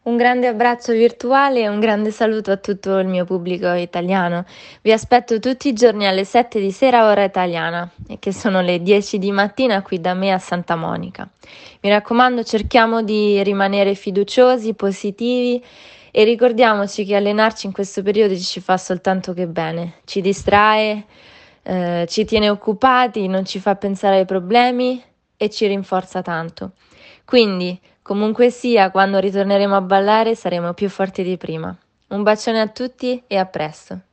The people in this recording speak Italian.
Un grande abbraccio virtuale e un grande saluto a tutto il mio pubblico italiano. Vi aspetto tutti i giorni alle 7 di sera ora italiana, e che sono le 10 di mattina qui da me a Santa Monica. Mi raccomando, cerchiamo di rimanere fiduciosi, positivi e ricordiamoci che allenarci in questo periodo ci fa soltanto che bene, ci distrae, ci tiene occupati, non ci fa pensare ai problemi e ci rinforza tanto. Quindi, comunque sia, quando ritorneremo a ballare saremo più forti di prima. Un bacione a tutti e a presto.